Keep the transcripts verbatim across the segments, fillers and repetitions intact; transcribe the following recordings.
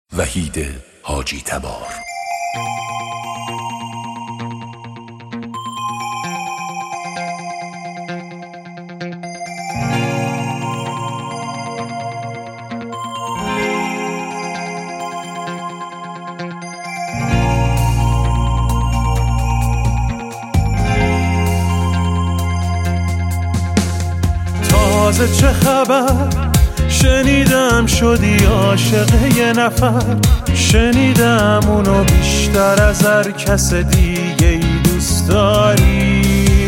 وحید حاجی تبار. تازه چه خبر؟ شنیدم شدی عاشق یه نفر، شنیدم اونو بیشتر از هر کس دیگه ای دوست داری.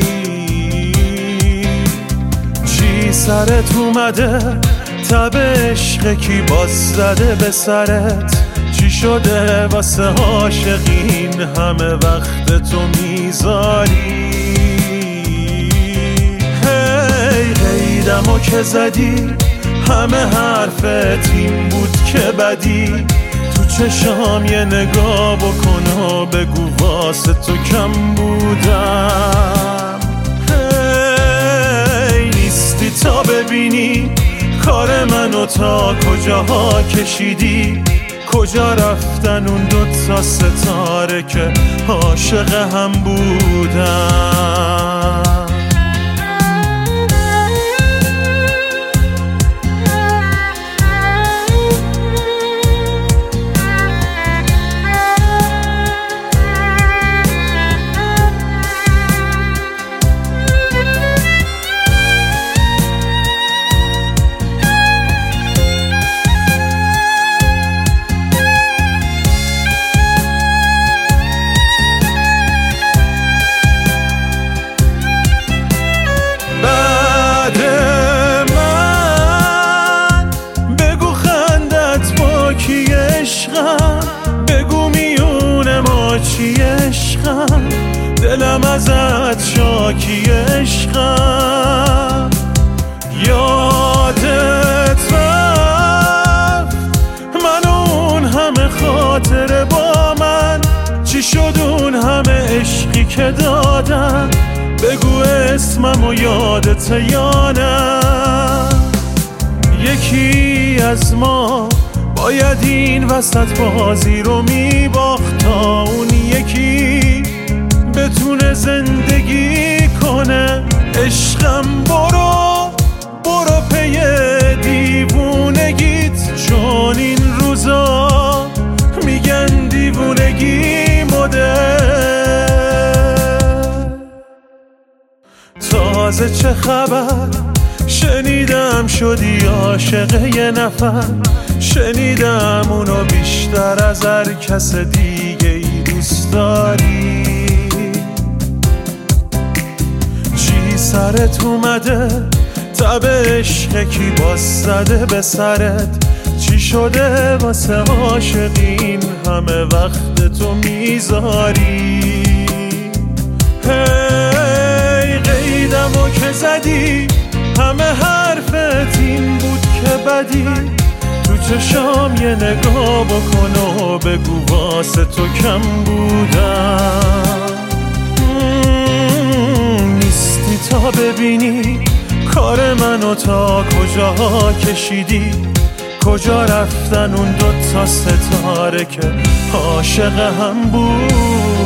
چی سرت اومده؟ تب عشق کی باز زده به سرت؟ چی شده واسه عاشقین همه وقت تو میذاری؟ هی قیدمو که زدی همه حرفت این بود که بدی. تو چشام یه نگاه بکن و بگو واسه تو کم بودم. هی نیستی تا ببینی کار منو تا کجاها کشیدی. کجا رفتن اون دوتا ستاره که عاشق هم بودن؟ بگو میون ما چی عشقم، دلم ازت شاکی عشقم. یادت رفت من اون همه خاطره با من، چی شد اون همه عشقی که دادم؟ بگو اسمم و یادت یا نه؟ یکی از ما باید این وسط بازی رو میباخت تا اون یکی بتونه زندگی کنه. عشقم برو برو پی دیوونگیت، چون این روزا میگن دیوونگی مده. تازه چه خبر؟ شنیدم شدی عاشق یه نفر، شنیدم اونو بیشتر از هر کس دیگه ای دوست داری. چی سرت اومده؟ تب عشق کی باز زده به سرت؟ چی شده واسه عاشقین همه وقت تو میذاری؟ هی قیدمو که زدی همه حرفت این بود که بدی. تو چشام یه نگاه بکن و بگو واسه تو کم بودم. نیستی تا ببینی کار منو تا کجاها کشیدی. کجا رفتن اون دوتا ستاره که عاشق هم بود؟